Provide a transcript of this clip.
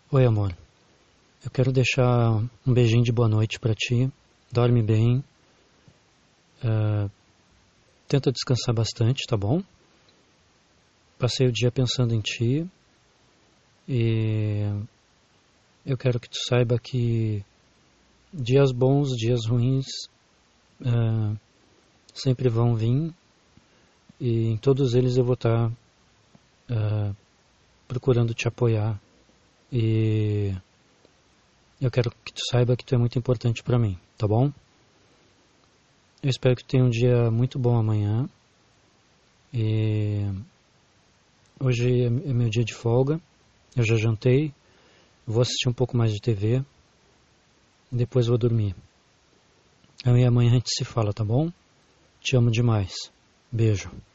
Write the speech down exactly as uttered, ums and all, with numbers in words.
Oi, amor. Eu quero deixar um beijinho de boa noite pra ti. Dorme bem. Uh, tenta descansar bastante, tá bom? Passei o dia pensando em ti. E eu quero que tu saiba que dias bons, dias ruins uh, sempre vão vir. E em todos eles eu vou estar uh, procurando te apoiar. E eu quero que tu saiba que tu é muito importante pra mim, tá bom? Eu espero que tu tenha um dia muito bom amanhã. E hoje é meu dia de folga. Eu já jantei. Vou assistir um pouco mais de T V. Depois vou dormir. E amanhã a gente se fala, tá bom? Te amo demais. Beijo.